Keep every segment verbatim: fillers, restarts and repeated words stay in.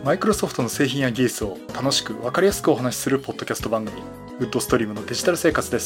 マイクロソフトの製品や技術を楽しく分かりやすくお話しするポッドキャスト番組、ウッドストリームのデジタル生活です。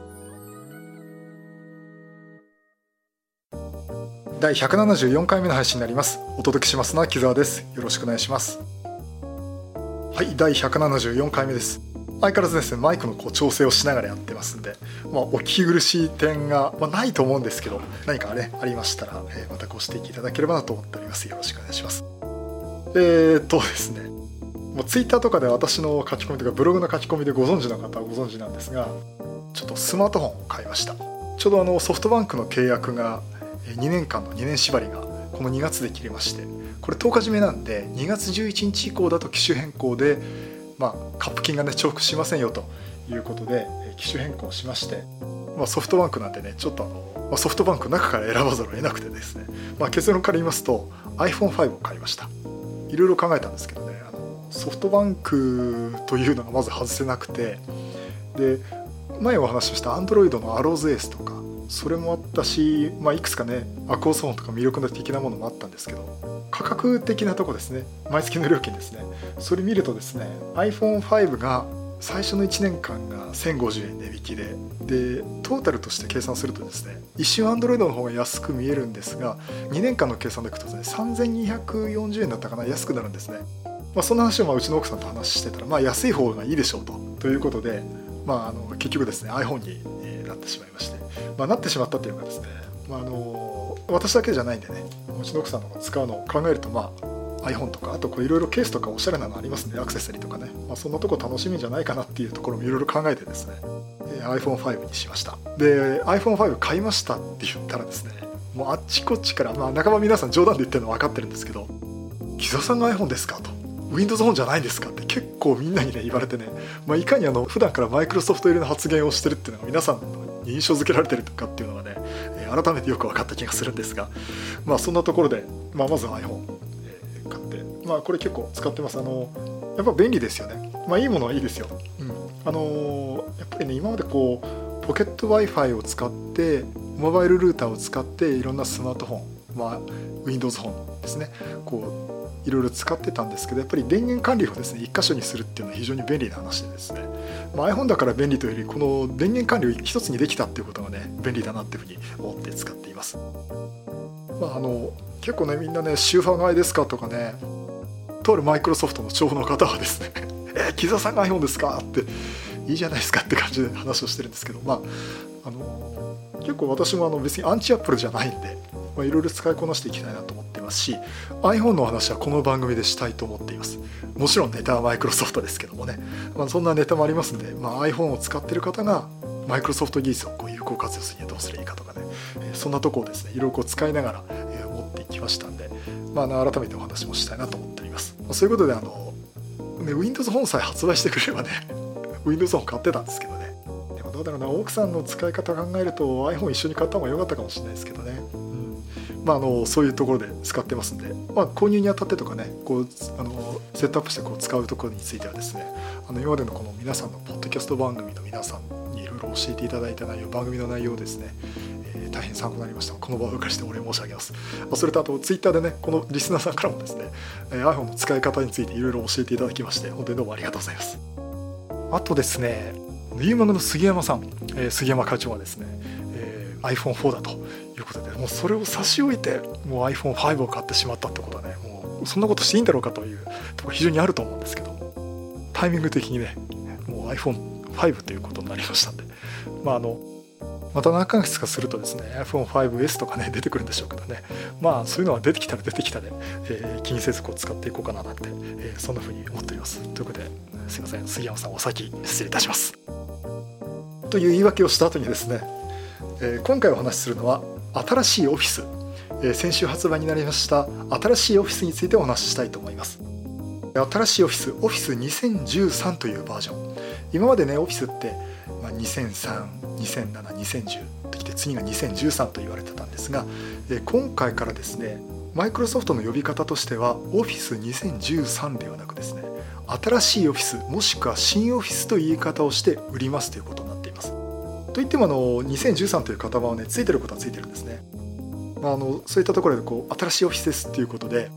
だいひゃくななじゅうよんかいめの配信になります。お届けしますのは木澤です。よろしくお願いします。はい、だいひゃくななじゅうよんかいめです。相変わらずですね、マイクのこう調整をしながらやってますんで、まあ、お聞き苦しい点が、まあ、ないと思うんですけど、何か、ね、ありましたら、えー、またご指摘いただければなと思っております。よろしくお願いします。えーっとですねもうツイッターとかで私の書き込みとかブログの書き込みでご存知の方はご存知なんですが、ちょっとスマートフォンを買いました。ちょうどあのソフトバンクの契約がにねんかんのにねん縛りがこのにがつで切れまして、これとおか締めなんでにがつじゅういちにち以降だと機種変更で、まあ、カップ金がね重複しませんよということで機種変更しまして、まあ、ソフトバンクなんでねちょっとあの、まあ、ソフトバンクの中から選ばざるを得なくてですね、まあ、結論から言いますと アイフォンファイブ を買いました。いろいろ考えたんですけどね、あのソフトバンクというのがまず外せなくて、で前お話しした Android の アローズエース とかそれもあったし、まあ、いくつかねアクオスフォンとか魅力的なものもあったんですけど、価格的なとこですね、毎月の料金ですね、それ見るとですね アイフォンファイブ が最初のいちねんかんがせんごじゅうえん値引きで、でトータルとして計算するとですね一瞬 Android の方が安く見えるんですが、にねんかんの計算でいくとですねさんぜんにひゃくよんじゅうえんだったかな、安くなるんですね。まあ、そんな話をまあうちの奥さんと話してたら、まあ、安い方がいいでしょうとということで、まあ、あの結局ですね iPhone になってしまいまして、まあ、なってしまったというかですね、まあ、あの私だけじゃないんでね、うちの奥さんの方が使うのを考えると、まあ iPhone とかあといろいろケースとかおしゃれなのありますね、アクセサリーとかね、まあ、そんなとこ楽しみじゃないかなっていうところもいろいろ考えてですね アイフォンファイブ にしました。で アイフォンファイブ 買いましたって言ったらですね、もうあっちこっちから、まあ、半ば皆さん冗談で言ってるの分かってるんですけど、木澤さんが iPhone ですかと、Windows 本じゃないんですかって結構みんなにね言われてね、まあ、いかにあの普段からマイクロソフト入りの発言をしてるっていうのが皆さんに印象付けられてるかっていうのがね、改めてよく分かった気がするんですが、まあそんなところで、まあ、まず iPhone 買って、まあこれ結構使ってます。あのやっぱ便利ですよね。まあいいものはいいですよ。うん、あのやっぱりね今までこうポケット Wi-Fi を使ってモバイルルーターを使っていろんなスマートフォン、まあ Windows フォンですね、こういろいろ使ってたんですけど、やっぱり電源管理をですね一箇所にするっていうのは非常に便利な話でですね、まあ、iPhone だから便利というよりこの電源管理を一つにできたっていうことがね便利だなっていうふうに思って使っています。まあ、あの結構ねみんなねシューファー買いですかとかね、とあるマイクロソフトの長の方はですねえー、木澤さんが iPhone ですかっていいじゃないですかって感じで話をしてるんですけど、まああの結構私もあの別にアンチアップルじゃないんで、いろいろ使いこなしていきたいなと思っていますし、 iPhone の話はこの番組でしたいと思っています。もちろんネタはマイクロソフトですけどもね、まあ、そんなネタもありますんで、まあ、iPhone を使っている方がマイクロソフト技術をこう有効活用するにはどうすればいいかとかね、えー、そんなところをですねいろいろこう使いながら、えー、思っていきましたんで、まあ、あの改めてお話もしたいなと思っております。まあ、そういうことであの、ね、Windows 本さえ発売してくれればねWindows 本買ってたんですけどね、でもどうだろうな、奥さんの使い方考えると iPhone 一緒に買った方が良かったかもしれないですけどね。まあ、あのそういうところで使ってますんで、まあ、購入にあたってとかねこうあのセットアップしてこう使うところについてはですね、あの今までのこの皆さんのポッドキャスト番組の皆さんにいろいろ教えていただいた内容、番組の内容ですね、えー、大変参考になりました。この場をお借りしてお礼申し上げます。それとあとツイッターでねこのリスナーさんからもですね iPhone の使い方についていろいろ教えていただきまして本当にどうもありがとうございます。あとですねユーマグの杉山さん、えー、杉山会長はですね、えー、アイフォンフォー だということで、もうそれを差し置いてもう アイフォンファイブ を買ってしまったってことはね、もうそんなことしていいんだろうかというところ非常にあると思うんですけど、タイミング的にねもう アイフォンファイブ ということになりましたんで、まああのまた何ヶ月かするとですね アイフォンファイブエス とかね出てくるんでしょうけどね、まあそういうのは出てきたら出てきたで、えー、気にせずこう使っていこうかななんて、えー、そんな風に思っております。ということですいません、杉山さんお先失礼いたしますという言い訳をした後にですね、えー、今回お話しするのは新しいオフィス、えー、先週発売になりました新しいオフィスについてお話ししたいと思います。新しいオフィス、オフィスにせんじゅうさんというバージョン、今までねオフィスって、まあ、にせんさん、にせんなな、にせんじゅうときて次がにせんじゅうさんと言われてたんですが、えー、今回からですねマイクロソフトの呼び方としてはオフィスにせんじゅうさんではなくですね新しいオフィスもしくは新オフィスという言い方をして売りますということになっています。といってもあのにせんじゅうさんという型番はねついてることはついてるんですね。まあ、あのそういったところでこう新しいオフィスですっていうことで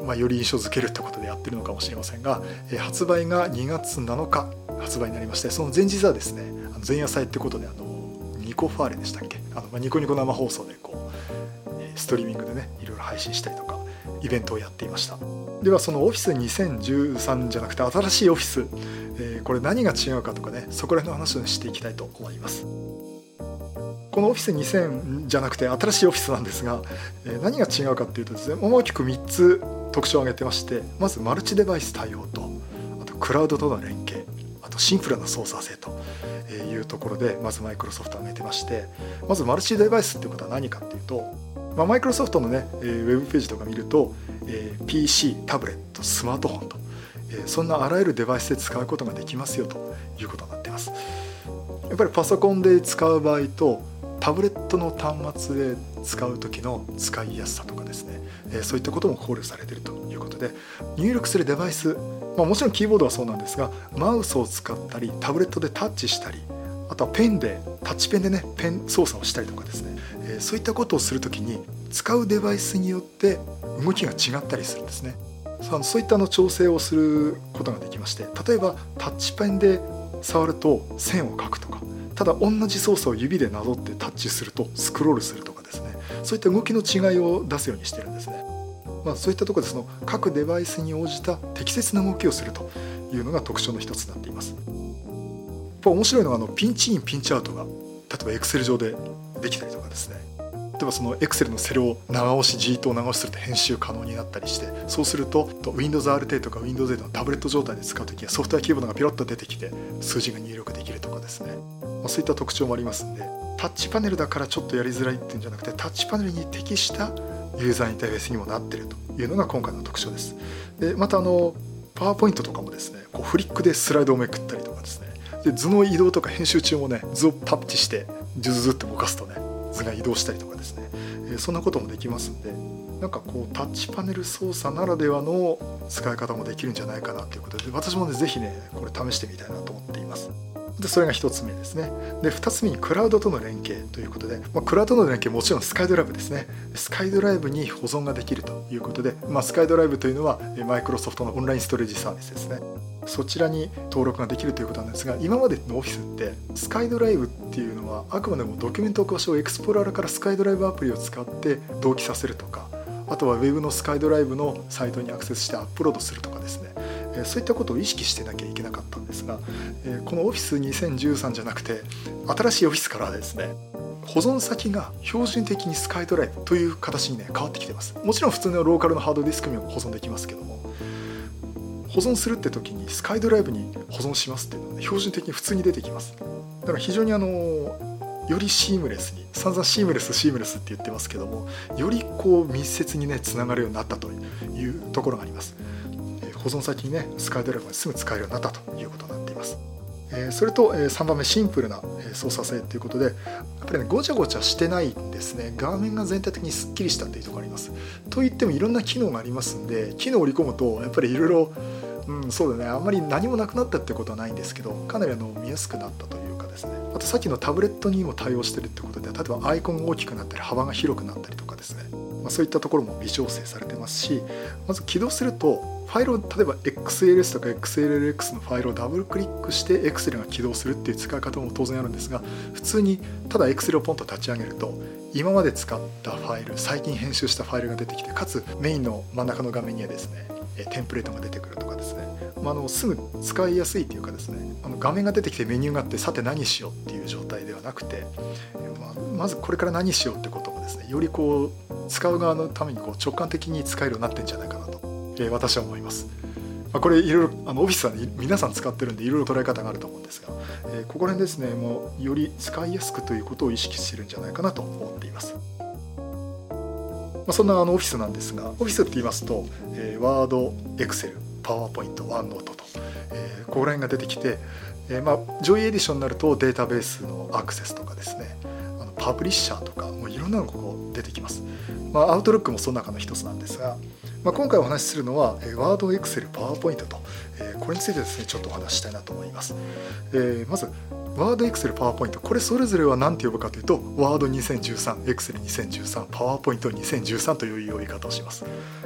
まあ、より印象づけるってことでやってるのかもしれませんが、えー、発売がにがつなのか発売になりまして、その前日はですね、あの前夜祭ってことであのニコファーレでしたっけ、あの、まあ、ニコニコ生放送でこうストリーミングでねいろいろ配信したりとかイベントをやっていました。ではそのオフィスにせんじゅうさんじゃなくて新しいオフィス、えー、これ何が違うかとかね、そこら辺の話をしていきたいと思います。このオフィスにせんじゃなくて新しいオフィスなんですが、えー、何が違うかっていうとですね、大きくみっつ特徴を挙げてまして、まずマルチデバイス対応と、あとクラウドとの連携、あとシンプルな操作性というところでまずマイクロソフトを挙げてまして、まずマルチデバイスっていうことは何かっていうと、まあ、マイクロソフトのねウェブページとか見ると、えー、ピーシー、タブレット、スマートフォンと、えー、そんなあらゆるデバイスで使うことができますよということになっています。やっぱりパソコンで使う場合とタブレットの端末で使う時の使いやすさとかですね、えー、そういったことも考慮されているということで、入力するデバイス、まあ、もちろんキーボードはそうなんですが、マウスを使ったりタブレットでタッチしたり、あとはペンでタッチペンでねペン操作をしたりとかですね、えー、そういったことをするときに使うデバイスによって動きが違ったりするんですね。そういったの調整をすることができまして、例えばタッチペンで触ると線を描くとか、ただ同じ操作を指でなぞってタッチするとスクロールするとかですね、そういった動きの違いを出すようにしてるんですね。まあ、そういったところでその各デバイスに応じた適切な動きをするというのが特徴の一つになっています。やっぱ面白いのはあのピンチインピンチアウトが例えば Excel 上でできたりとかですね、例えばその Excel のセルを長押し ジーと長押しすると編集可能になったりして、そうすると ウィンドウズアールティー とか ウィンドウズエイト のタブレット状態で使うときはソフトウェアキーボードがピロッと出てきて数字が入力できるとかですね、まあ、そういった特徴もありますんで、タッチパネルだからちょっとやりづらいっていうんじゃなくて、タッチパネルに適したユーザーインターフェースにもなっているというのが今回の特徴です。でまたあのパワーポイントとかもですね、こうフリックでスライドをめくったりとかですね、で図の移動とか編集中もね図をタッチしてジュズズって動かすとね図が移動したりとかですね、えー、そんなこともできますんで、なんかこうタッチパネル操作ならではの使い方もできるんじゃないかなということで、私もねぜひねこれ試してみたいなと思っています。でそれがひとつめですね。でふたつめにクラウドとの連携ということで、まあ、クラウドとの連携もちろんスカイドライブですね。スカイドライブに保存ができるということで、まあ、スカイドライブというのはマイクロソフトのオンラインストレージサービスですね。そちらに登録ができるということなんですが、今までのオフィスってスカイドライブっていうのはあくまでもドキュメント起こしをエクスプローラーからスカイドライブアプリを使って同期させるとか、あとは Web のスカイドライブのサイトにアクセスしてアップロードするとかですね、そういったことを意識してなきゃいけなかったんですが、このオフィスにせんじゅうさんじゃなくて新しいオフィスからはですね、保存先が標準的にスカイドライブという形にね変わってきてます。もちろん普通のローカルのハードディスクにも保存できますけども、保存するって時にスカイドライブに保存しますっていうのは、ね、標準的に普通に出てきます。だから非常にあのよりシームレスに、散々シームレスシームレスって言ってますけども、よりこう密接にねつながるようになったというところがあります。保存先にねスカイドライブがすぐ使えるようになったということになっています。えー、それと、えー、さんばんめシンプルな操作性ということで、やっぱりねごちゃごちゃしてないんですね。画面が全体的にすっきりしたっていうところがあります。といってもいろんな機能がありますんで、機能を織り込むとやっぱりいろいろ、うん、そうだね、あんまり何もなくなったってことはないんですけど、かなりあの見やすくなったというかですね、あとさっきのタブレットにも対応してるってことで、例えばアイコンが大きくなったり幅が広くなったりとかですね、まあ、そういったところも微調整されてますし、まず起動するとファイルを例えば エックスエルエス とか エックスエルエルエックス のファイルをダブルクリックして Excel が起動するっていう使い方も当然あるんですが、普通にただ Excel をポンと立ち上げると今まで使ったファイル、最近編集したファイルが出てきて、かつメインの真ん中の画面にはですねテンプレートが出てくるとかですね、まあ、あのすぐ使いやすいというかですね、あの画面が出てきてメニューがあってさて何しようっていう状態ではなくて、まあ、まずこれから何しようってこともですね、よりこう使う側のためにこう直感的に使えるようになってんじゃないかなと、えー、私は思います。まあ、これいろいろあのオフィスは、ね、皆さん使ってるんでいろいろ捉え方があると思うんですが、えー、ここら辺ですね、もうより使いやすくということを意識してるんじゃないかなと思っています。まあ、そんなあのオフィスなんですが、オフィスって言いますと、えー、ワード、エクセル、パワーポイント、ワンノートと、えー、ここら辺が出てきて、えーまあ、ジョイエディションになるとデータベースのアクセスとかですね、あのパブリッシャーとかもういろんなのがここ出てきます。まあ、アウトロックもその中の一つなんですが、まあ、今回お話しするのはワード、エクセル、パワーポイントと、えー、これについてですねちょっとお話ししたいなと思います。えー、まずワード、エクセル、パワーポイント、これそれぞれは何て呼ぶかというと、ワードにせんじゅうさん、エクセルにせんじゅうさん、パワーポイントにせんじゅうさんという呼び方をします。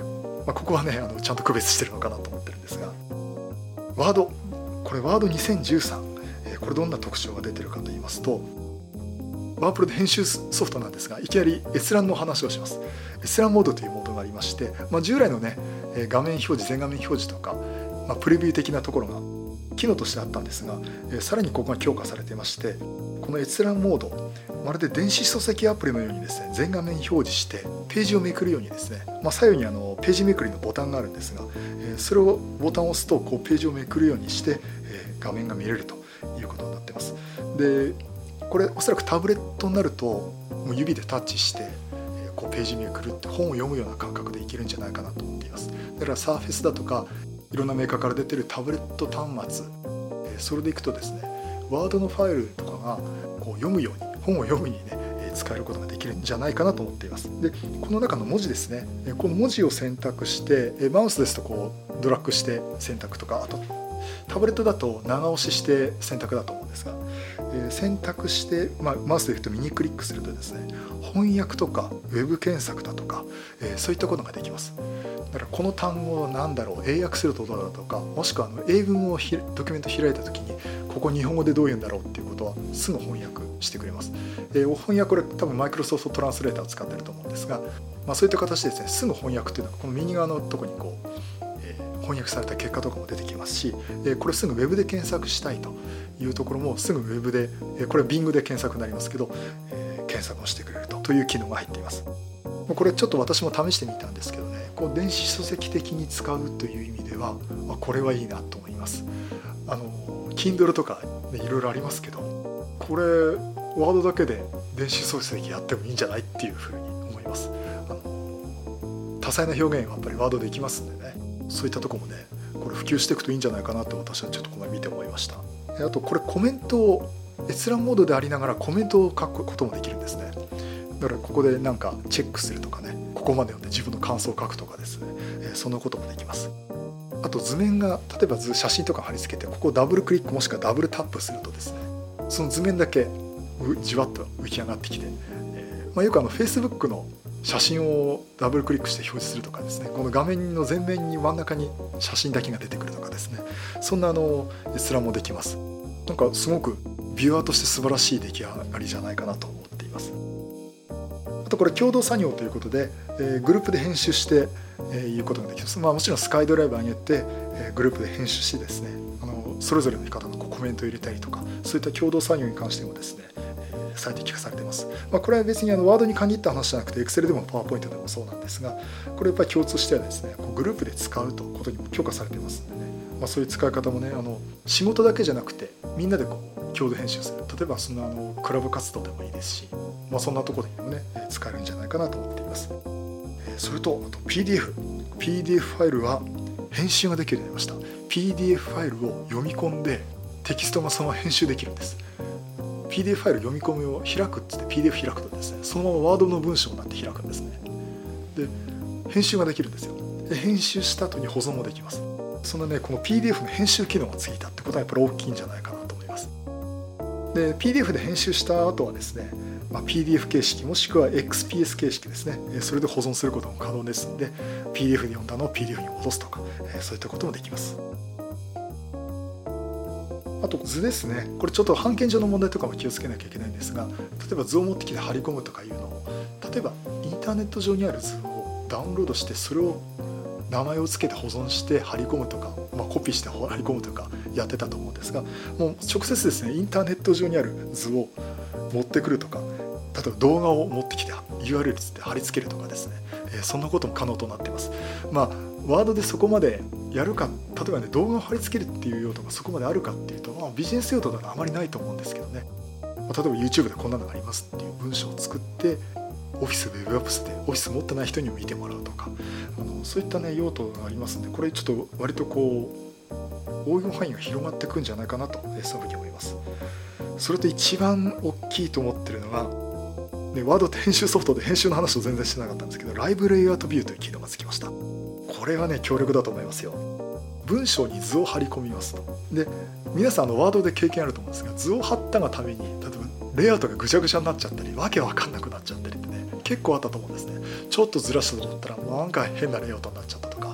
まあ、ここはねあのちゃんと区別してるのかなと思ってるんですが、ワードこれワードにせんじゅうさん、えー、これどんな特徴が出てるかと言いますと、ワープロで編集ソフトなんですが、いきなり閲覧の話をします。閲覧モードというモードがありまして、まあ、従来のね画面表示全画面表示とか、まあ、プレビュー的なところが機能としてあったんですが、えー、さらにここが強化されていまして、この閲覧モード、まるで電子書籍アプリのようにですね全画面表示してページをめくるようにですね、まあ、左右にあのページめくりのボタンがあるんですが、えー、それをボタンを押すとこうページをめくるようにして、えー、画面が見れるということになっています。でこれおそらくタブレットになるともう指でタッチして、えー、こうページめくるって本を読むような感覚でいけるんじゃないかなと思っています。だからサーフェスだとかいろんなメーカーから出てるタブレット端末、えー、それでいくとですねワードのファイルとかがこう読むように本を読むにね使えることができるんじゃないかなと思っています。でこの中の文字ですね、この文字を選択してマウスですとこうドラッグして選択とか、あとタブレットだと長押しして選択だと思うんですが、えー、選択して、まあ、マウスで言うと右クリックするとですね翻訳とかウェブ検索だとか、えー、そういったことができます。だからこの単語を何だろう英訳するとどうだとか、もしくはあの英文をひドキュメント開いた時にここ日本語でどういうんだろうっていうことはすぐ翻訳してくれます。えー、翻訳これ多分マイクロソフトトランスレーターを使ってると思うんですが、まあ、そういった形でですねすぐ翻訳っていうのはこの右側のところにこう、えー、翻訳された結果とかも出てきますし、えー、これすぐウェブで検索したいというところもすぐウェブで、えー、これは Bing で検索になりますけど、えー、検索をしてくれるとという機能が入っています。これちょっと私も試してみたんですけどね、こう電子書籍的に使うという意味では、まあ、これはいいなと思います。あの Kindle とか、ね、いろいろありますけど、これワードだけで電子書籍やってもいいんじゃないっていうふうに思います。あの多彩な表現はやっぱりワードできますんでね、そういったところもねこれ普及していくといいんじゃないかなと私はちょっとこの見て思いました。あとこれコメントを閲覧モードでありながらコメントを書くこともできるんですね。だからここでなんかチェックするとかね、ここまで読んで自分の感想を書くとかですね、えー、そんなこともできます。あと図面が例えば図写真とか貼り付けてここをダブルクリックもしくはダブルタップするとですね、その図面だけじわっと浮き上がってきて、えーまあ、よくあの Facebook の写真をダブルクリックして表示するとかですね、この画面の前面に真ん中に写真だけが出てくるとかですね、そんなあの閲覧もできます。なんかすごくビューアーとして素晴らしい出来上がりじゃないかなと思っています。あとこれ共同作業ということで、えー、グループで編集して、えー、いうことができます。まあ、もちろんスカイドライブ上げて、えー、グループで編集してですね、あのそれぞれの方のこうコメントを入れたりとか、そういった共同作業に関してもですね、えー、最適化されています。まあ、これは別にあのワードに限った話じゃなくて Excel でも PowerPoint でもそうなんですが、これやっぱり共通してはですね、こうグループで使うということにも許可されていますのでね、まあ、そういう使い方もね、あの仕事だけじゃなくてみんなでこう共同編集する、例えばそんなあのクラブ活動でもいいですし、まあ、そんなところでもね使えるんじゃないかなと思っています。それとあと ピーディーエフ ピーディーエフ ファイルは編集ができるようになりました。 ピーディーエフ ファイルを読み込んでテキストがそのまま編集できるんです。 ピーディーエフ ファイル読み込みを開くっつって ピーディーエフ 開くとですね、そのままワードの文章になって開くんですね。で編集ができるんですよ。で編集した後に保存もできます。そのねこの ピーディーエフ の編集機能がついたってことはやっぱり大きいんじゃないかなと思います。で ピーディーエフ で編集した後はですね、まあ、ピーディーエフ 形式もしくは エックスピーエス 形式ですね、それで保存することも可能ですので ピーディーエフ で読んだのを ピーディーエフ に戻すとか、そういったこともできます。あと図ですね、これちょっと版権上の問題とかも気をつけなきゃいけないんですが、例えば図を持ってきて貼り込むとかいうのを、例えばインターネット上にある図をダウンロードしてそれを名前を付けて保存して貼り込むとか、まあ、コピーして貼り込むとかやってたと思うんですが、もう直接ですねインターネット上にある図を持ってくるとか、例えば動画を持ってきて ユーアールエル つって貼り付けるとかですね、えー、そんなことも可能となっています。まあワードでそこまでやるか、例えばね動画を貼り付けるっていう用途がそこまであるかっていうと、まあ、ビジネス用途だとあまりないと思うんですけどね、まあ、例えば YouTube でこんなのがありますっていう文章を作ってオフィスウェブアップスでオフィス持ってない人にも見てもらうとか、あのそういったね用途がありますので、これちょっと割とこう応用範囲が広がっていくんじゃないかなと、そういうふうに思います。それと一番大きいと思ってるのが、ね、ワードって編集ソフトで編集の話を全然してなかったんですけど、ライブレイアウトビューという機能がつきました。これはね強力だと思いますよ。文章に図を貼り込みますと。で皆さんのワードで経験あると思うんですが、図を貼ったがために例えばレイアウトがぐちゃぐちゃになっちゃったり、わけわかんなくなっちゃったりってね結構あったと思うんですね。ちょっとずらしたと思ったらなんか変なレイアウトになっちゃったとか、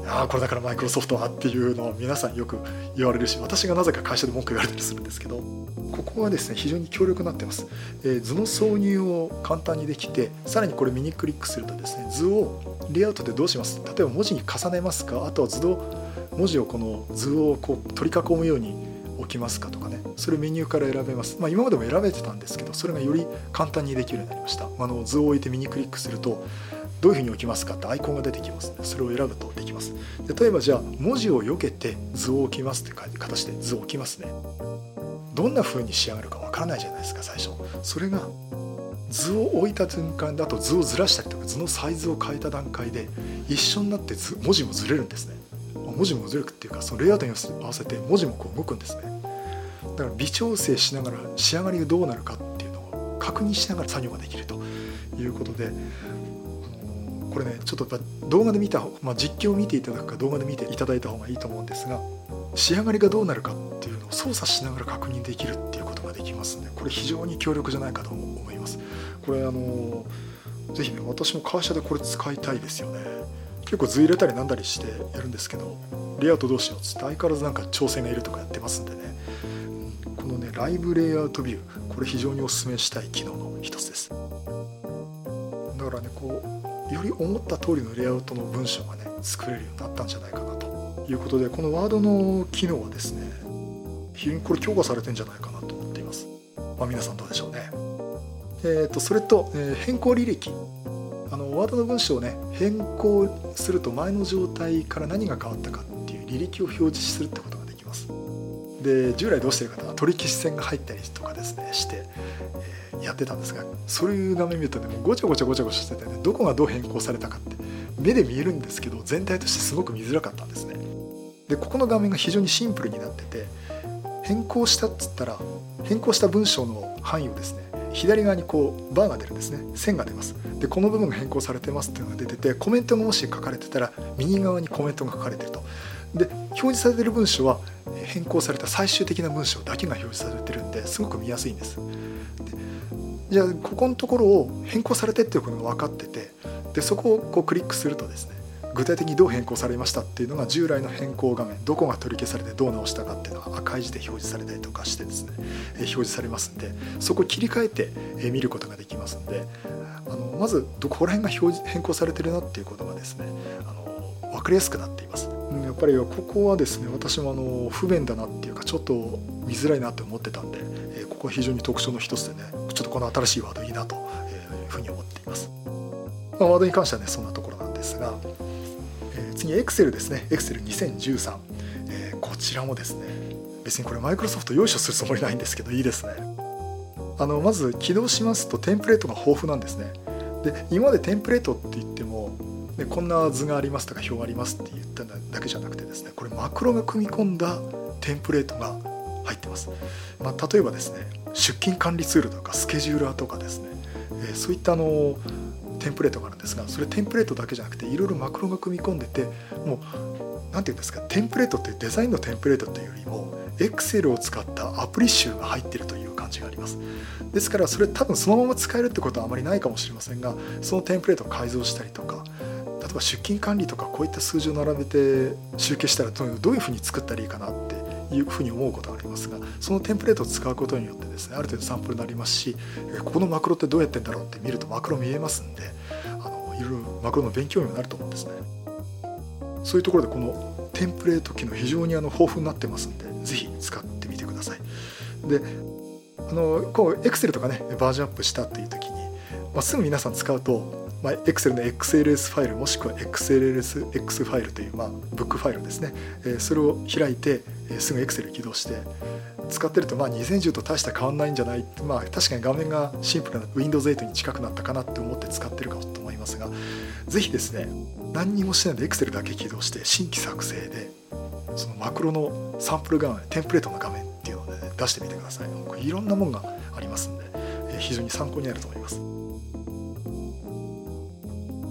ああこれだからマイクロソフトはっていうのは皆さんよく言われるし、私がなぜか会社で文句言われたりするんですけど、ここはですね非常に強力になってます。えー、図の挿入を簡単にできて、さらにこれ右クリックするとですね、図をレイアウトでどうします、例えば文字に重ねますか、あとは図の文字をこの図をこう取り囲むように置きますかとかね、それメニューから選べます。まあ、今までも選べてたんですけど、それがより簡単にできるようになりました。あの図を置いて右クリックするとどういうふうに置きますかってアイコンが出てきますので、それを選ぶとできます。例えばじゃあ文字を避けて図を置きますって形で図を置きますね。どんな風に仕上がるかわからないじゃないですか最初。それが図を置いた瞬間だと図をずらしたりとか図のサイズを変えた段階で一緒になって図文字もずれるんですね。文字もずれるっていうか、そのレイアウトに合わせて文字もこう動くんですね。だから微調整しながら仕上がりがどうなるかっていうのを確認しながら作業ができるということで、これねちょっと動画で見た、まあ、実況を見ていただくか動画で見ていただいた方がいいと思うんですが、仕上がりがどうなるかっていうのを操作しながら確認できるっていうことができますので、これ非常に強力じゃないかと思います。これあのぜひね、私も会社でこれ使いたいですよね。結構図入れたりなんだりしてやるんですけど、レイアウトどうしようっつって相変わらずなんか調整がいるとかやってますんでね、このねライブレイアウトビュー、これ非常にお勧めしたい機能の一つです。だからねこうより思った通りのレイアウトの文章がね作れるようになったんじゃないかなということで、このワードの機能はですね非常にこれ強化されてんじゃないかなと思っています。まあ、皆さんどうでしょうね。えー、とそれと、えー、変更履歴、あのワードの文章をね変更すると前の状態から何が変わったかっていう履歴を表示するってことができます。で従来どうしてる方は取り消し線が入ったりとかですねして、えー、やってたんですが、そういう画面見るとねもうごちゃごちゃごちゃごちゃしててね、どこがどう変更されたかって目で見えるんですけど全体としてすごく見づらかったんですね。でここの画面が非常にシンプルになってて、変更したっつったら変更した文章の範囲をですね左側にこうバーが出るんですね、線が出ます。でこの部分が変更されてますっていうのが出てて、コメントがもし書かれてたら右側にコメントが書かれてると。で表示されてる文章は変更された最終的な文章だけが表示されてるんですごく見やすいんです。でじゃあここのところを変更されてっていうことが分かってて、でそこをこうクリックするとですね具体的にどう変更されましたっていうのが従来の変更画面、どこが取り消されてどう直したかっていうのが赤い字で表示されたりとかしてですね表示されますんで、そこを切り替えて見ることができますんで、あのまずどこら辺が表示変更されてるなっていうことがですねあの分かりやすくなっています。やっぱりここはですね私もあの不便だなっていうかちょっと見づらいなって思ってたんで、ここは非常に特徴の一つでね、ちょっとこの新しいワードいいなというふうに思っています。まあ、ワードに関してはねそんなところなんですが、次 Excel ですね。 エクセルにせんじゅうさん、えー、こちらもですね別にこれマイクロソフト用意するつもりないんですけどいいですね。あのまず起動しますとテンプレートが豊富なんですね。で今までテンプレートって言っても、ね、こんな図がありますとか表がありますって言っただけじゃなくてですね、これマクロが組み込んだテンプレートが入ってます。まあ、例えばですね出勤管理ツールとかスケジューラーとかですね、えー、そういったあのテンプレートがあるんですが、それテンプレートだけじゃなくていろいろマクロが組み込んでて、もうなんていうんですか、テンプレートっていうデザインのテンプレートというよりも Excel を使ったアプリ集が入っているという感じがあります。ですからそれ多分そのまま使えるってことはあまりないかもしれませんが、そのテンプレートを改造したりとか、例えば出勤管理とかこういった数字を並べて集計したらどういうふうに作ったらいいかなっていうふうに思うことがありますが、そのテンプレートを使うことによってですねある程度サンプルになりますし、ここのマクロってどうやってんだろうって見るとマクロ見えますんで、あのいろいろマクロの勉強にもなると思うんですね。そういうところでこのテンプレート機能非常にあの豊富になってますんで、ぜひ使ってみてください。であのこう Excel とかねバージョンアップしたっていう時に、まあ、すぐ皆さん使うと、まあ、Excel の エックスエルエス ファイルもしくは エックスエルエスエックス ファイルという、まあ、ブックファイルですね、えー、それを開いて、えー、すぐ Excel 起動して使ってると、まあ、にせんじゅうと大して変わんないんじゃない、まあ、確かに画面がシンプルな ウィンドウズエイト に近くなったかなって思って使ってるかと思いますが、ぜひですね何にもしないで Excel だけ起動して新規作成でそのマクロのサンプル画面、テンプレートの画面っていうのを、ね、出してみてください。これいろんなものがありますんで、えー、非常に参考になると思います。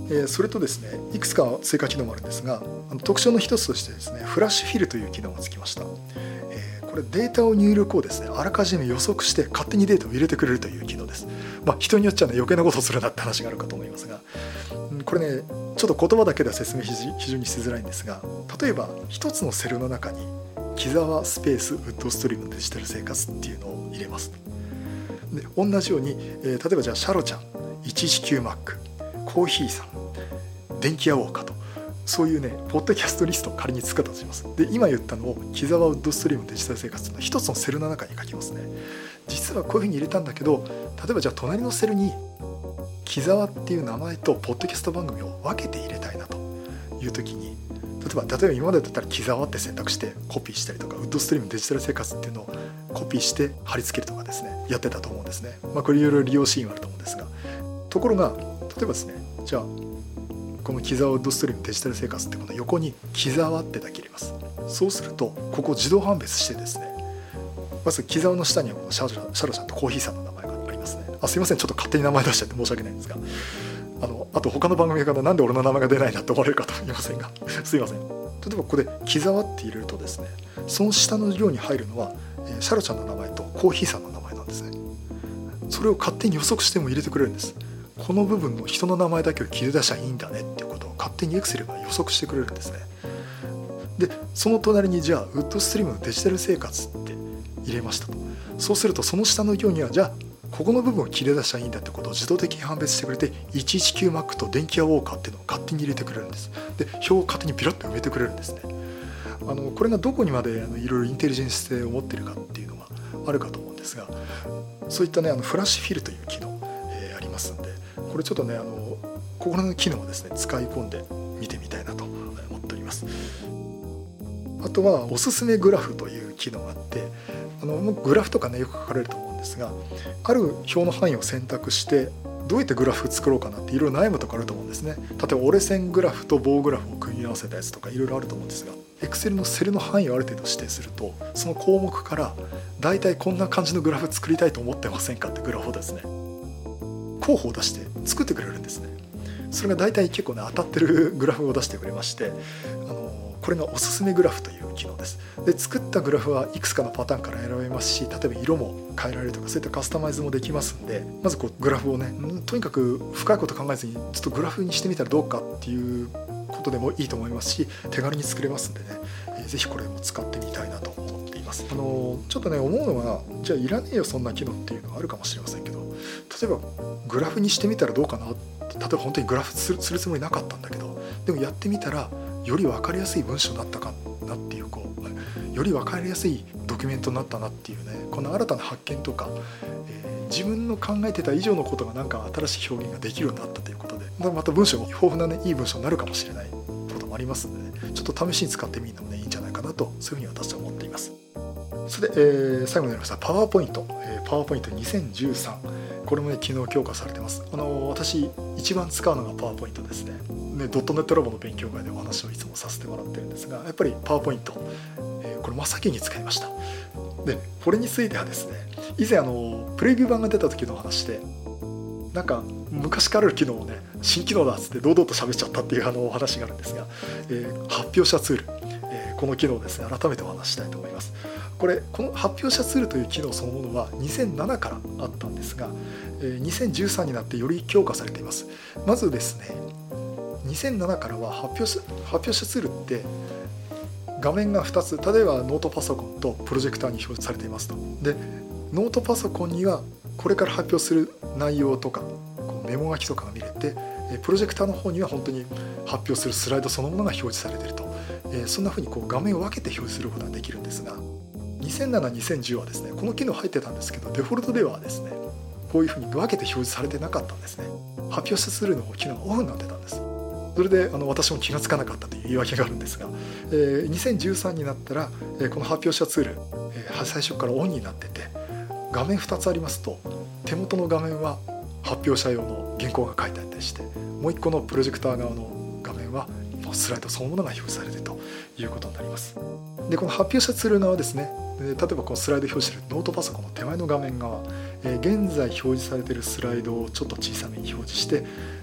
えー、それとですね、いくつか追加機能もあるんですが、あの特徴の一つとしてですね、フラッシュフィルという機能がつきました。えー、これデータを入力をですね、あらかじめ予測して勝手にデータを入れてくれるという機能です。まあ、人によっちゃね、余計なことをするなって話があるかと思いますが、これね、ちょっと言葉だけでは説明非常にしづらいんですが、例えば一つのセルの中に木沢スペースウッドストリームデジタル生活っていうのを入れます。で同じように、えー、例えばじゃあシャロちゃん いちいちきゅうマック コーヒーさん電気屋ウォーカーと、そういうねポッドキャストリストを仮に作ったとします。で今言ったのを木沢ウッドストリームデジタル生活の一つのセルの中に書きますね。実はこういうふうに入れたんだけど、例えばじゃあ隣のセルに木沢っていう名前とポッドキャスト番組を分けて入れたいなという時に、例えば例えば今までだったら木沢って選択してコピーしたりとか、ウッドストリームデジタル生活っていうのをコピーして貼り付けるとかですね、やってたと思うんですね。まあこれいろいろ利用シーンはあると思うんですが、ところが例えばですね、じゃあこの木沢ウッドストリームデジタル生活ってこの横に木沢ってだけ入れます。そうするとここ自動判別してですね、まず木沢の下にはこのシャロちゃん、シャロちゃんとコーヒーさんの名前がありますね。あ、すいません、ちょっと勝手に名前出しちゃって申し訳ないんですが、あのあと他の番組からなんで俺の名前が出ないなって思われるかと思いませんがすいません。例えばここで木沢って入れるとですね、その下の行に入るのはシャロちゃんの名前とコーヒーさんの名前なんですね。それを勝手に予測しても入れてくれるんです。この部分の人の名前だけを切り出しゃいいんだねっていうことを勝手にエクセルが予測してくれるんですね。でその隣にじゃあウッドストリームのデジタル生活って入れましたと。そうするとその下の行にはじゃあここの部分を切り出しゃいいんだってことを自動的に判別してくれて いちいちきゅうマック と電気屋ウォーカーっていうのを勝手に入れてくれるんです。で表を勝手にピラッと埋めてくれるんですね。あのこれがどこにまであのいろいろインテリジェンス性を持っているかっていうのがあるかと思うんですが、そういったねあのフラッシュフィルという機能、えー、ありますんで、これちょっとねあのここの機能をですね使い込んで見てみたいなと思っております。あとはおすすめグラフという機能があって、あのグラフとかねよく書かれると思うんですが、ある表の範囲を選択してどうやってグラフ作ろうかなっていろいろ悩むとかあると思うんですね。例えば折れ線グラフと棒グラフを組み合わせたやつとかいろいろあると思うんですが、 Excel のセルの範囲をある程度指定すると、その項目からだいたいこんな感じのグラフ作りたいと思ってませんかってグラフをですね候補を出して作ってくれるんですね。それがだいたい結構ね当たってるグラフを出してくれまして、あのこれがおすすめグラフという機能です。で作ったグラフはいくつかのパターンから選べますし、例えば色も変えられるとかそういったカスタマイズもできますんで、まずこうグラフをねとにかく深いこと考えずにちょっとグラフにしてみたらどうかっていうことでもいいと思いますし、手軽に作れますんでね、えー、ぜひこれも使ってみたいなと思っています。あのちょっとね思うのは、じゃあいらねえよそんな機能っていうのがあるかもしれませんけど、例えばグラフにしてみたらどうかなって、例えば本当にグラフする、するつもりなかったんだけど、でもやってみたらより分かりやすい文章になったかなっていう、こうより分かりやすいドキュメントになったなっていうね、この新たな発見とか、えー、自分の考えてた以上のことがなんか新しい表現ができるようになったということで、また文章も豊富なねいい文章になるかもしれないこともありますのでね、ちょっと試しに使ってみるのもねいいんじゃないかなと、そういうふうに私は思っています。それで、えー、最後になりましたパワーポイント、えー、パワーポイントにせんじゅうさん、これもね昨日強化されてます。あの私一番使うのがパワーポイントですね。ねドットネットラボの勉強会でお話をいつもさせてもらってるんですが、やっぱりパワーポイント、えー、これ真っ先に使いました。でこれについてはですね、以前あのプレビュー版が出た時の話で、なんか昔からある機能をね新機能だっつって堂々と喋っちゃったっていうあのお話があるんですが、えー、発表者ツール、えー、この機能をですね改めてお話したいと思います。これこの発表者ツールという機能そのものはにせんななからあったんですが、にせんじゅうさんになってより強化されています。まずですねにせんななからは発表者、発表者ツールって画面がふたつ、例えばノートパソコンとプロジェクターに表示されていますと。でノートパソコンにはこれから発表する内容とかメモ書きとかが見れて、プロジェクターの方には本当に発表するスライドそのものが表示されていると、そんな風にこう画面を分けて表示することができるんですが、にせんなな、にせんじゅうはですねこの機能入ってたんですけど、デフォルトではですねこういう風に分けて表示されてなかったんですね。発表者ツールの機能がオフになってたんです。それであの私も気がつかなかったという言い訳があるんですが、えー、にせんじゅうさんになったら、えー、この発表者ツール、えー、最初からオンになってて、画面ふたつありますと、手元の画面は発表者用の原稿が書いてあったりして、もういっこのプロジェクター側の画面はスライドそのものが表示されているということになります。でこの発表者ツール側はですね、例えばこのスライド表示しているノートパソコンの手前の画面側、えー、現在表示されているスライドをちょっと小さめに表示して、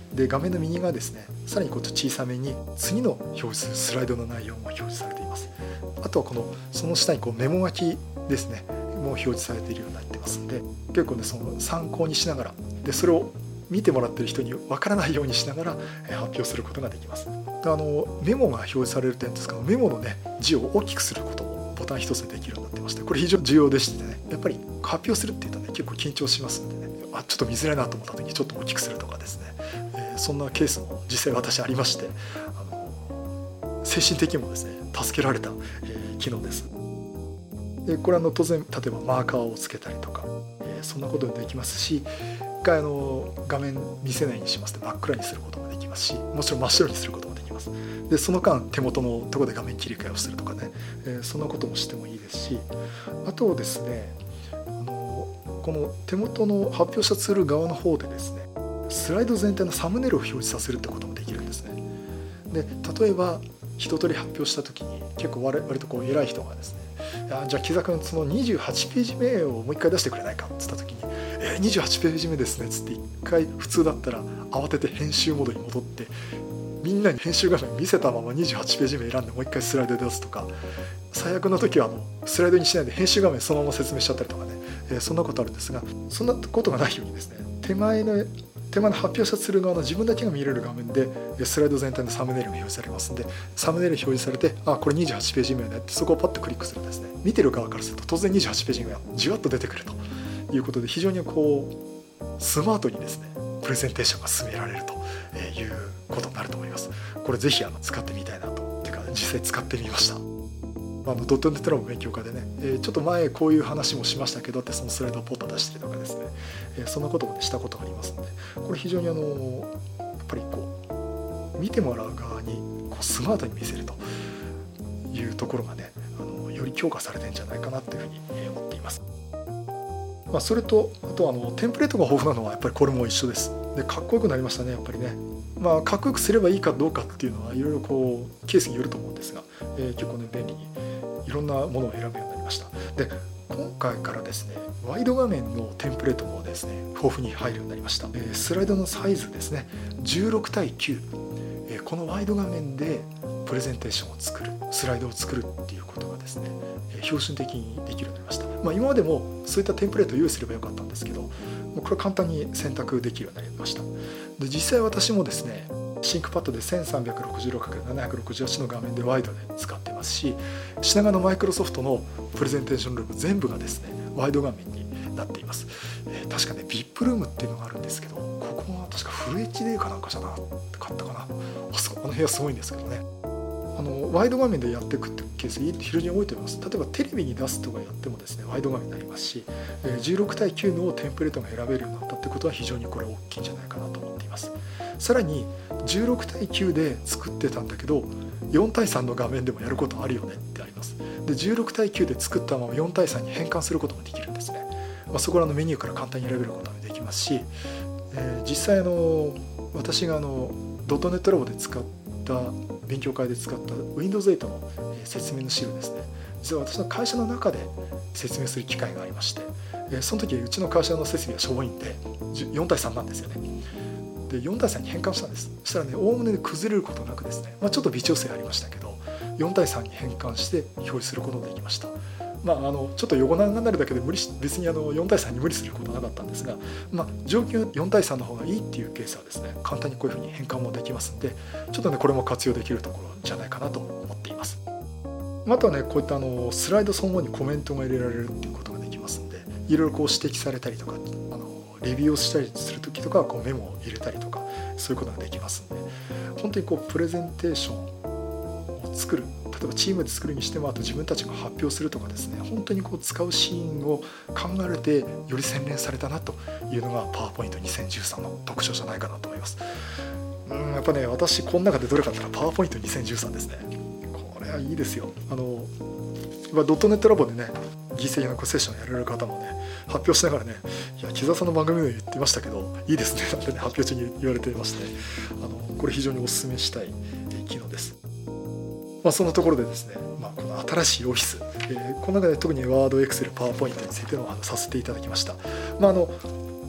で画面の右側ですね、さらにこっち小さめに次の表示するスライドの内容も表示されています。あとはこのその下にこうメモ書きですねも表示されているようになってますんで、結構ねその参考にしながらでそれを見てもらってる人にわからないようにしながら発表することができます。あのメモが表示される点ですけど、メモのね字を大きくすることもボタン一つでできるようになってまして、これ非常に重要でしてね、やっぱり発表するっていうとね結構緊張しますんでね、あちょっと見づらいなと思った時にちょっと大きくするとかですね、えー、そんなケースも実際私ありまして、あの精神的にもですね助けられた、えー、機能です。でこれはあの当然例えばマーカーをつけたりとか、えー、そんなこともできますし、一回あの画面見せないようにしますと真っ暗にすることもできますし、もちろん真っ白にすることもできます。でその間手元のところで画面切り替えをするとかね、えー、そんなこともしてもいいですし、あとですねあのこの手元の発表したツール側の方でですねスライド全体のサムネイルを表示させるってこともできるんですね。で例えば一通り発表した時に結構割とこう偉い人がですね、あじゃあ木澤君そのにじゅうはちページ目をもう一回出してくれないかっつった時に、えー、にじゅうはちページ目ですねっつって一回普通だったら慌てて編集モードに戻ってみんなに編集画面見せたままにじゅうはちページ目選んでもう一回スライドで出すとか、最悪の時はあのスライドにしないで編集画面そのまま説明しちゃったりとかね、えー、そんなことあるんですが、そんなことがないようにですね手前の手前の発表したツール側の自分だけが見れる画面でスライド全体のサムネイルが表示されますので、サムネイル表示されてあこれにじゅうはちページ目ねってそこをパッとクリックするんですね。見てる側からすると当然にじゅうはちページ目がじわっと出てくるということで、非常にこうスマートにですねプレゼンテーションが進められるということになると思います。これぜひあの使ってみたいなと、てか実際使ってみました。あのドットネットラボ勉強会でね、えー、ちょっと前こういう話もしましたけどってそのスライドをポッと出したりとかですね、えー、そんなことも、ね、したことがありますので、これ非常にあのやっぱりこう見てもらう側にこうスマートに見せるというところがねあのより強化されてるんじゃないかなというふうに思っています。まあ、それとあとあのテンプレートが豊富なのはやっぱりこれも一緒です。でかっこよくなりましたねやっぱりね。まあかっこよくすればいいかどうかっていうのはいろいろこうケースによると思うんですが、えー、結構ね便利にいろんなものを選ぶようになりました。で今回からですねワイド画面のテンプレートもですね豊富に入るようになりました。えー、スライドのサイズですねじゅうろくたいきゅう、えー、このワイド画面でプレゼンテーションを作るスライドを作るっていうことがですね、えー、標準的にできるようになりました。まあ、今までもそういったテンプレートを用意すればよかったんですけど、もうこれ簡単に選択できるようになりました。で実際私もですねシンクパッドで せんさんびゃくろくじゅうろくかけるななひゃくろくじゅうはち の画面でワイドで使ってますし、品川のマイクロソフトのプレゼンテーションルーム全部がですねワイド画面になっています。えー、確かね ブイアイピー ルームっていうのがあるんですけど、ここは確かフル エイチディー かなんかじゃなかったかな。あそこあの部屋すごいんですけどね、あのワイド画面でやっていくっていうケース非常に多いと思います。例えばテレビに出すとかやってもですねワイド画面になりますし、じゅうろくたいきゅうのテンプレートが選べるようになったってことは非常にこれ大きいんじゃないかなと思っています。さらにじゅうろくたいきゅうで作ってたんだけどよんたいさんの画面でもやることあるよねってあります。でじゅうろくたいきゅうで作ったままよんたいさんに変換することもできるんですね。まあ、そこらのメニューから簡単に選べることもできますし、えー、実際あの私があのドットネットラボで使った勉強会で使った ウィンドウズエイト の説明の資料ですね、実は私の会社の中で説明する機会がありまして、その時うちの会社の設備はしょぼいんでよんたいさんなんですよね。でよんたいさんに変換したんです。そしたらねおおむね崩れることなくですね、まあ、ちょっと微調整ありましたけどよんたいさんに変換して表示することができました。まあ、あのちょっと横長になるだけで無理し別にあのよんたいさんに無理することはなかったんですが、まあ、上級よんたいさんの方がいいっていうケースはですね簡単にこういうふうに変換もできますので、ちょっとねこれも活用できるところじゃないかなと思っています。あとはねこういったあのスライドそのものにコメントが入れられるっていうことができますので、いろいろこう指摘されたりとかあのレビューをしたりする時とかはこうメモを入れたりとかそういうことができますので、本当にこうプレゼンテーションを作る、例えばチームで作るにしてもあと自分たちが発表するとかですね、本当にこう使うシーンを考えられてより洗練されたなというのがパワーポイントにせんじゅうさんの特徴じゃないかなと思います。うんやっぱね私この中でどれかって言ったらパワーポイントにせんじゅうさんですね。これはいいですよ。あのドットネットラボでね犠牲のセッションやられる方もね発表しながらね、いや木澤さんの番組で言ってましたけどいいですねなんてね発表中に言われていまして、あのこれ非常にお勧めしたい機能です。まあ、そんなところでですね、まあ、この新しいオフィス、えー、この中で特にワード、エクセル、パワーポイントについてのお話させていただきました。まあ、あの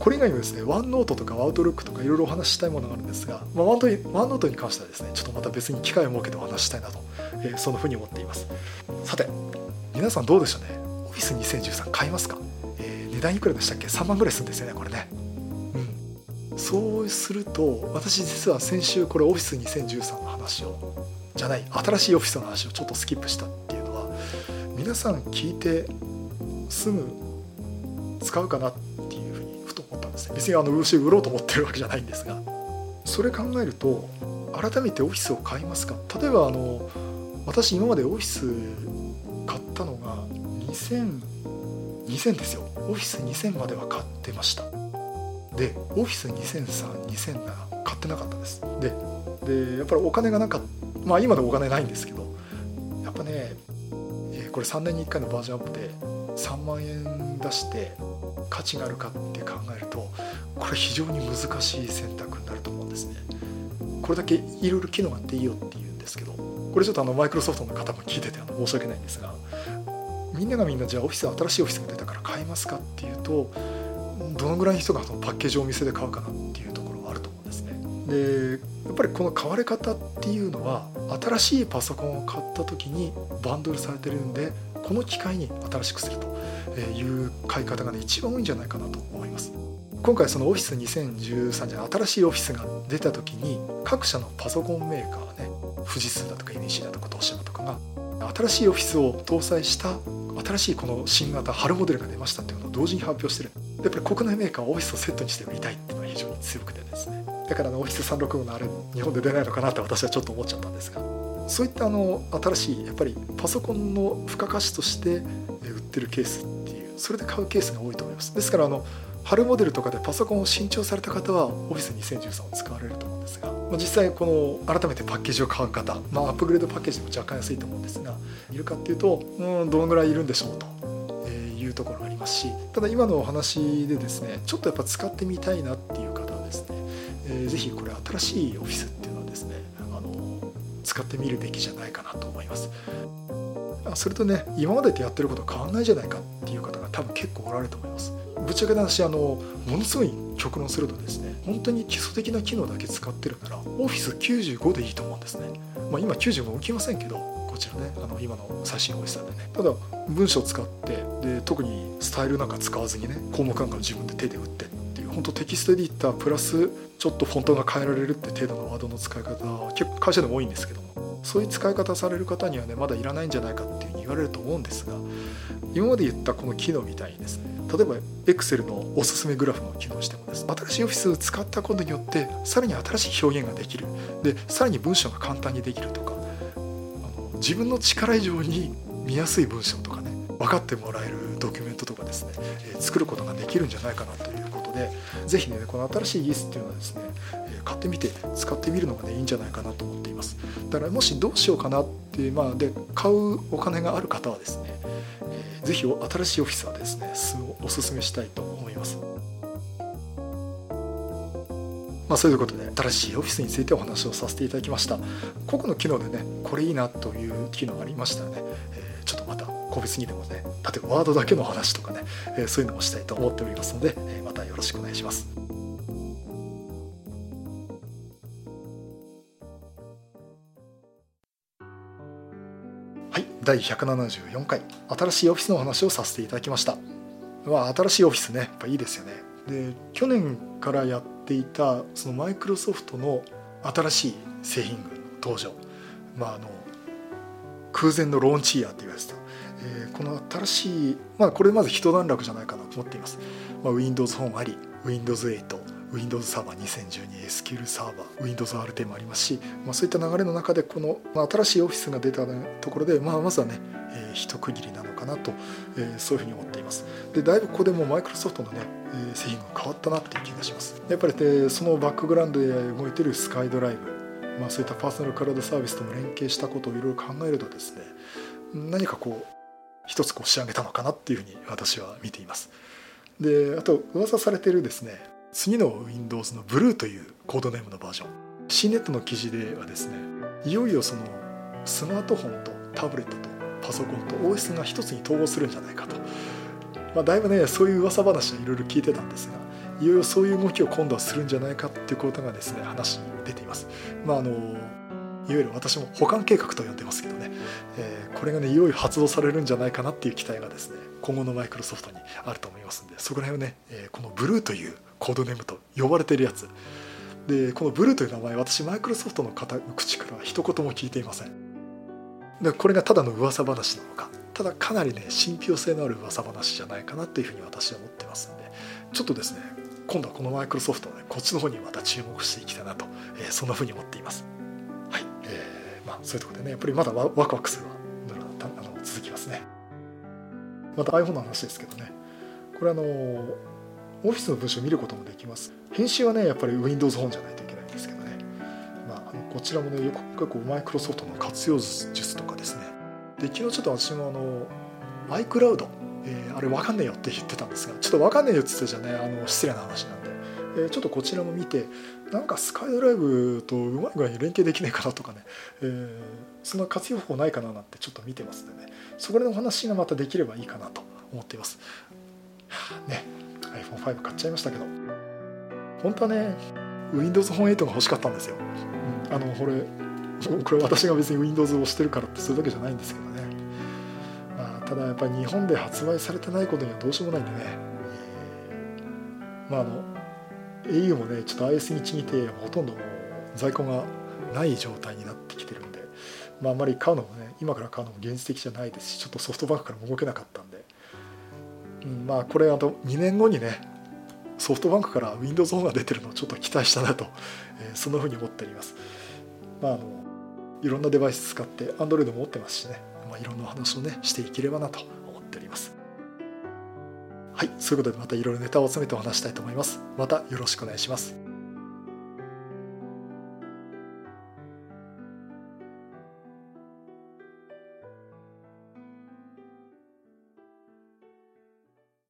これ以外にもですね、ワンノートとかアウトルックとかいろいろお話ししたいものがあるんですが、まあ、ワンノートに関してはですね、ちょっとまた別に機会を設けてお話ししたいなと、えー、そんなふうに思っています。さて、皆さんどうでしょうね。オフィスにせんじゅうさん買いますか？えー、値段いくらでしたっけ？さんまんぐらいするんですよね、これね。うん。そうすると、私実は先週これオフィスにせんじゅうさんの話を、じゃない、新しいオフィスの話をちょっとスキップしたっていうのは、皆さん聞いてすぐ使うかなっていうふうにふと思ったんですね。別にあの牛売ろうと思ってるわけじゃないんですが、それ考えると改めてオフィスを買いますか。例えばあの私今までオフィス買ったのがにせん、にせんですよ。オフィスにせんまでは買ってました。でオフィスにせんさん、にせんなな買ってなかったです。ででやっぱりお金がなかった、まあ今でもお金ないんですけど、やっぱね、えーこれさんねんにいっかいのバージョンアップでさんまんえん出して価値があるかって考えると、これ非常に難しい選択になると思うんですね。これだけいろいろ機能があっていいよって言うんですけど、これちょっとあのマイクロソフトの方も聞いててあの申し訳ないんですが、みんながみんなじゃあオフィス新しいオフィスが出たから買いますかっていうと、どのぐらいの人がそのパッケージをお店で買うかなっていうところはあると思うんですね。でやっぱりこの買われ方っていうのは、新しいパソコンを買った時にバンドルされてるんで、この機会に新しくするという買い方がね一番多いんじゃないかなと思います。今回そのオフィスにせんじゅうさんじゃ新しいオフィスが出た時に、各社のパソコンメーカーね、富士通だとか エヌイーシー だとか東芝とかが新しいオフィスを搭載した新しいこの新型春モデルが出ましたっていうのを同時に発表してる。やっぱり国内メーカーはオフィスをセットにして売りたいっていうのが非常に強くてですね、だからあのオフィスさんびゃくろくじゅうごのあれ日本で出ないのかなって私はちょっと思っちゃったんですが、そういったあの新しいやっぱりパソコンの付加価値として売ってるケースっていう、それで買うケースが多いと思います。ですからあの春モデルとかでパソコンを新調された方はオフィスにせんじゅうさんを使われると思うんですが、まあ、実際この改めてパッケージを買う方、まあ、アップグレードパッケージでも若干安いと思うんですが、いるかっていうと、うん、どのぐらいいるんでしょうというところがありますし、ただ今のお話でですね、ちょっとやっぱ使ってみたいなっていう方はですね、えー、ぜひこれ新しいオフィスっていうのはですね、あの使ってみるべきじゃないかなと思います。それとね、今までとやってること変わんないじゃないかっていう方が多分結構おられると思います。ぶっちゃけな話、あのものすごい極論するとですね、本当に基礎的な機能だけ使ってるならオフィスきゅうじゅうごでいいと思うんですね。まあ、今きゅうじゅうご浮きませんけど、こちらね、あの今の最新オフィスなんでね。ただ文章を使ってで、特にスタイルなんか使わずにね、項目なんか自分で手で打ってっていう、本当テキストエディタープラスちょっとフォントが変えられるって程度のワードの使い方は結構会社でも多いんですけども、そういう使い方される方にはね、まだいらないんじゃないかっていうふうに言われると思うんですが、今まで言ったこの機能みたいにですね、例えば Excel のおすすめグラフの機能してもですね、新しいオフィスを使ったことによってさらに新しい表現ができる、でさらに文章が簡単にできるとか、あの自分の力以上に見やすい文章とかね、分かってもらえるドキュメントとかですね、えー、作ることができるんじゃないかなということで、ぜひね、この新しい イーエス っていうのはですね、えー、買ってみて使ってみるのがねいいんじゃないかなと思っています。だからもしどうしようかなって、まあ、で買うお金がある方はですね、えー、ぜひ新しいオフィスはですねおすすめしたいと思います。まあ、そういうことで新しいオフィスについてお話をさせていただきました。個々の機能でね、これいいなという機能がありましたらね、えー、ちょっとまた個別にでもね、例えばワードだけの話とかね、えー、そういうのもしたいと思っておりますので、えー、またよろしくお願いします。はい、だいひゃくななじゅうよんかい新しいオフィスのお話をさせていただきました。まあ、新しいオフィスね、やっぱいいですよね。で、去年からやっていたそのマイクロソフトの新しい製品群の登場、まあ、あの空前のローンチイヤーって言われてた、えー、この新しい、まあ、これまず一段落じゃないかなと思っています。まあ、Windows フォンあり、Windows エイト、Windows サーバーにせんじゅうに、エスキューエル サーバー、Windows アールティー もありますし、まあ、そういった流れの中でこの、まあ、新しいオフィスが出たところで、まあ、まずはね、えー、一区切りなのかなと、えー、そういうふうに思っています。で、だいぶここでもマイクロソフトのね、えー、製品が変わったなっていう気がします。やっぱり、ね、そのバックグラウンドで動いているスカイドライブ、まあ、そういったパーソナルクラウドサービスとも連携したことをいろいろ考えるとですね、何かこう一つこう仕上げたのかなっていうふうに私は見ています。で、あと噂されているですね、次の Windows の ブルー というコードネームのバージョン、 シーネット の記事ではですね、いよいよそのスマートフォンとタブレットとパソコンと オーエス が一つに統合するんじゃないかと、まあ、だいぶねそういう噂話はいろいろ聞いてたんですが、 いよいよそういう動きを今度はするんじゃないかっていうことがですね話に出ています。まああのいわゆる私も保管計画と呼んでますけどね、えー、これがねいよいよ発動されるんじゃないかなっていう期待がですね今後のマイクロソフトにあると思いますんで、そこら辺をね、えー、このブルーというコードネームと呼ばれているやつで、このブルーという名前、私マイクロソフトの方口からは一言も聞いていません。でこれがただの噂話なのか、ただかなりね信憑性のある噂話じゃないかなというふうに私は思ってますんで、ちょっとですね今度はこのマイクロソフトの、ね、こっちの方にまた注目していきたいなと、えー、そんなふうに思っています。はい、えー、まあそういうところでねやっぱりまだワクワクするのがあの続きますね。また iPhone の話ですけどね、これあのオフィスの文章を見ることもできます。編集はねやっぱり Windows 本じゃないといけないんですけどね、まあ、あのこちらもねよく結構マイクロソフトの活用術とかですね、で昨日ちょっと私もあの iCloud、えー、あれ分かんねえよって言ってたんですが、ちょっと分かんねえよって言ってたじゃねあの失礼な話なんで、えー、ちょっとこちらも見てなんかスカイドライブとうまい具合に連携できないかなとかね、えー、そんな活用法ないかななんてちょっと見てますんでね、そこでのお話がまたできればいいかなと思っています。はあ、ね アイフォンファイブ 買っちゃいましたけど、本当はね Windows フォンエイトが欲しかったんですよ。うん、あのこれこれ私が別に Windows をしてるからってそういうわけじゃないんですけどね、まあ、ただやっぱり日本で発売されてないことにはどうしようもないんでね、えー、まああの エーユー もねちょっと アイエス にちぎってほとんどもう在庫がない状態になってきてるんで、まあ、あんまり買うのもね今から買うのも現実的じゃないですし、ちょっとソフトバンクからも動けなかったんで、うん、まあこれあとにねんごにねソフトバンクから Windows フォンが出てるのをちょっと期待したなと、えー、そんな風に思っております。まああのいろんなデバイス使って Android も持ってますしね、まあ、いろんなお話をねしていければなと思っております。はい、そういうことでまたいろいろネタを集めてお話したいと思います。またよろしくお願いします。